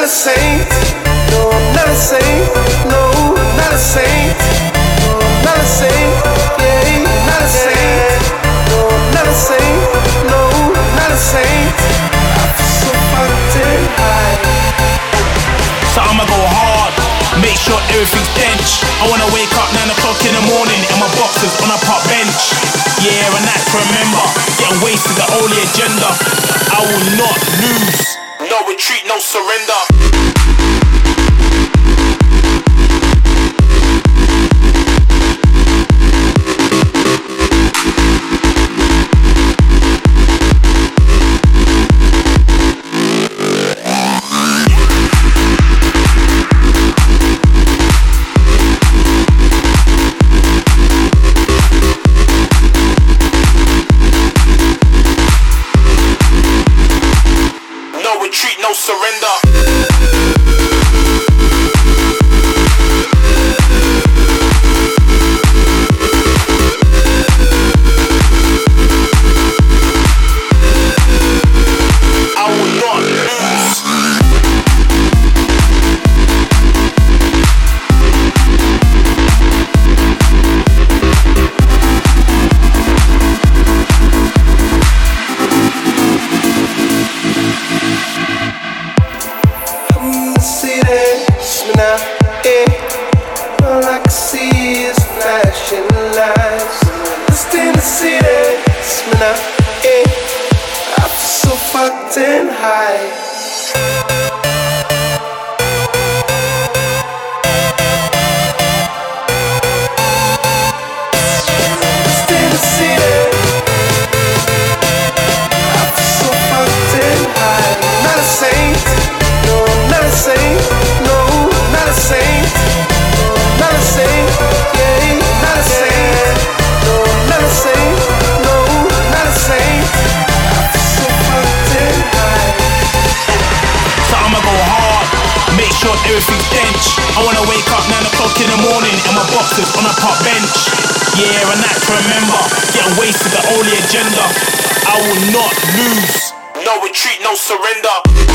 a saint. No, I'm not a saint. No, not a saint. No, I'm not a saint. Yeah, not a saint. No, I'm not a saint. No, not a saint. I feel so fucking high. So I'ma go hard, make sure everything's dench. I wanna wake up 9 o'clock in the morning and my boxes on a park bench. Yeah, and that's remember, getting wasted the only agenda. I will not lose. No retreat, no surrender. No retreat, no surrender. All I can see is flashing lights. Lost in the city, smell out, I feel so fucking high. Everything's dench. I wanna wake up 9 o'clock in the morning and my boxes on a park bench. Yeah, and that's remember, getting wasted the only agenda. I will not lose. No retreat, no surrender.